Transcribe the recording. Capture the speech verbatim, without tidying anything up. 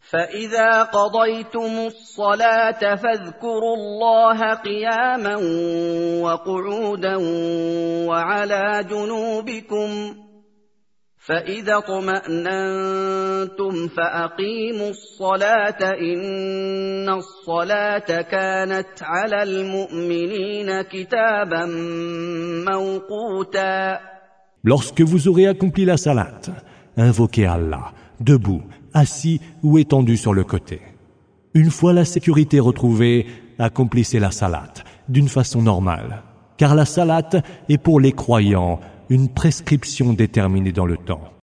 فإذا قضيتم الصلاة فاذكروا الله قياما وقعودا وعلى جنوبكم فإذا اطمأننتم فأقيموا الصلاة إن الصلاة كانت على المؤمنين كتابا موقوتا. Lorsque vous aurez accompli la salat, invoquez Allah, debout, assis ou étendu sur le côté. Une fois la sécurité retrouvée, accomplissez la salat d'une façon normale, car la salat est pour les croyants une prescription déterminée dans le temps.